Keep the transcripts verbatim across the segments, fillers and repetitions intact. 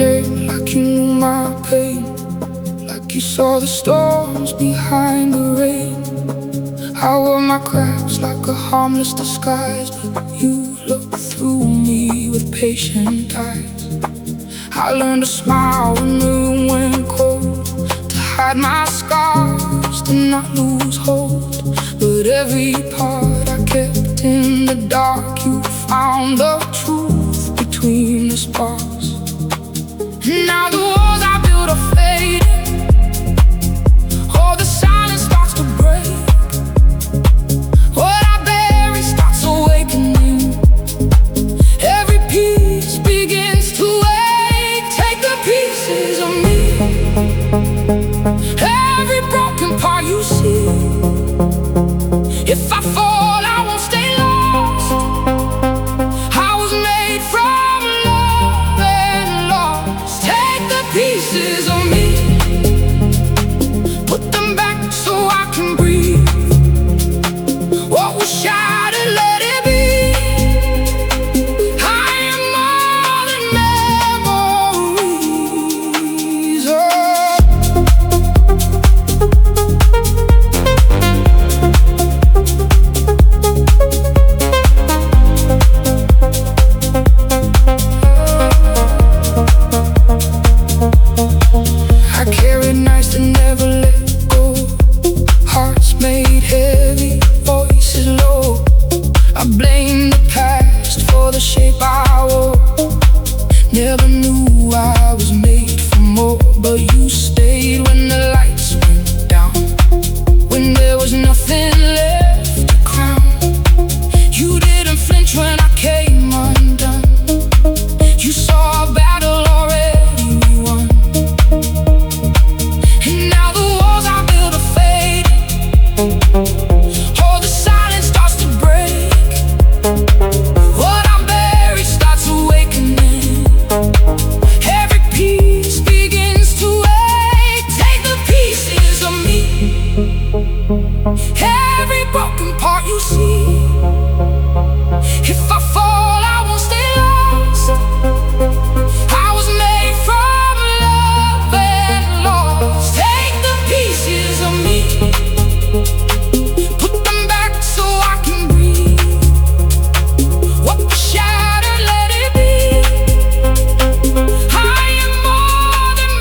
name like you knew my pain, like you saw the storms behind the rain. I wore my cracks like a harmless disguise, but you looked through me with patient eyes. I learned to smile when the room went cold, to hide my scars, to not lose hope. But every part I kept in the dark, you found the truth between the sparks. Now the walls I built are fading, all the silence starts to break. What I bury starts awakening, every piece begins to wake. Take the pieces of me, every broken part you see. If I fall, I won't stay lost. I was made from love and lost. Take the pieces of me, put them back so I can breathe. What was shattered, let it be. I am more than memories. Oh. I carried nights that never let go, hearts made heavy, voices low. I blame the past for the shape I wore. Never knew I was made for more, but you stayed when the lights went down, when there was nothing left to crown. You didn't flinch when I came undone. You saw a battle already won. And now the walls I built are fading, all the silence starts to break. What I bury starts awakening, every piece begins to wake. Take the pieces of me, every broken part you see. If I fall, I won't stay lost. I was made from love and lost. Take the pieces of me, put them back so I can breathe. What was shattered, let it be. I am more than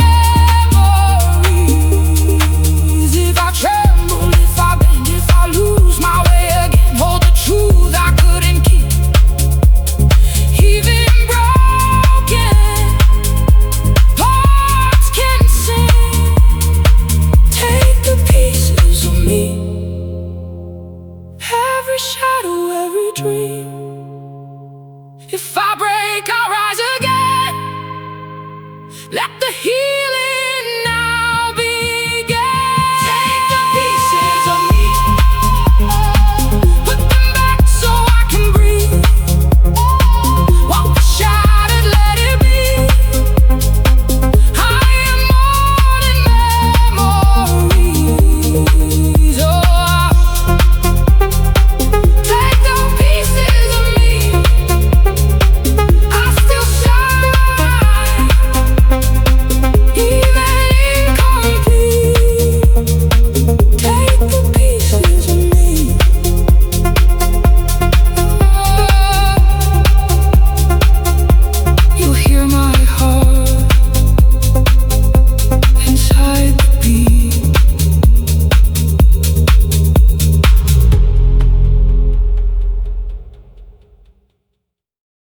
memories. If I tremble, if I bend, if I lose my way again, hold the truth I couldn't keep. Even broken hearts can sing. Take the pieces of me, every shadow, every dream. If I break, I'll rise again. Let the heat